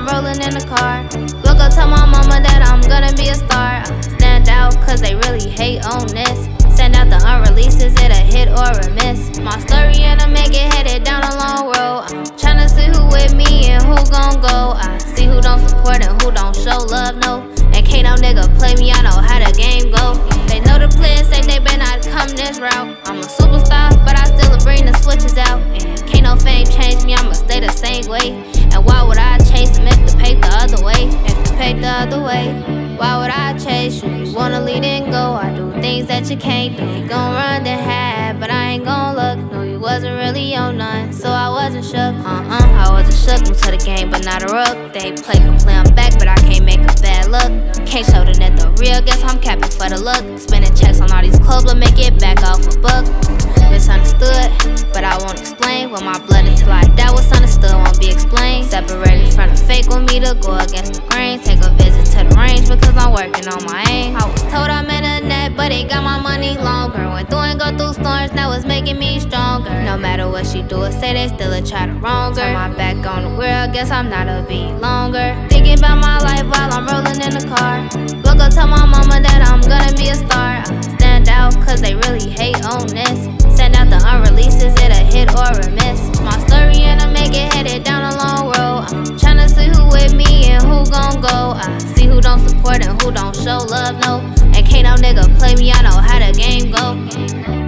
I'm rolling in the car. Will go tell my mama that I'm gonna be a star. Stand out cause they really hate on this. Send out the unreleased, is it a hit or a miss? My story and I make it headed down a long road. I'm tryna see who with me and who gon' go. I see who don't support and who don't show love, no. And can't no nigga play me, I know how the game go. They know the players say they better not come this route. I'm a superstar, but I still bring the switches out. And can't no fame change me, I'ma stay the same way. And why would I chase him if the paper the other way? If the paper the other way, why would I chase you? You wanna lead and go, I do things that you can't do. You gon' run the hat, but I ain't gon' look. No, you wasn't really on none, so I wasn't shook. I wasn't shook, new to the game, but not a rook. They play, can play, I'm back, but I can't make a bad look. Can't show the net the real, guess I'm capping for the look. Spending checks on all these clubs, but make it back off a book. Misunderstood, but I won't explain. With my blood until I die, what's understood won't be explained. Separated from the fake with me to go against the grain. Take a visit to the range because I'm working on my aim. I was told I'm in a net, but it got my money longer. Went through and go through storms, now it's making me stronger. No matter what she do or say, they still try to wrong her. Turn my back on the world, guess I'm not a beat longer. Thinking about my life while I'm rolling in the car. Will go tell my mama that I'm gonna be a star. Stand out cause they really hate on this. Send out the unreleased, is it a hit or a miss? My story and I make it headed down a long road. I'm tryna see who with me and who gon' go. I see who don't support and who don't show love, no. And can't no nigga play me, I know how the game go.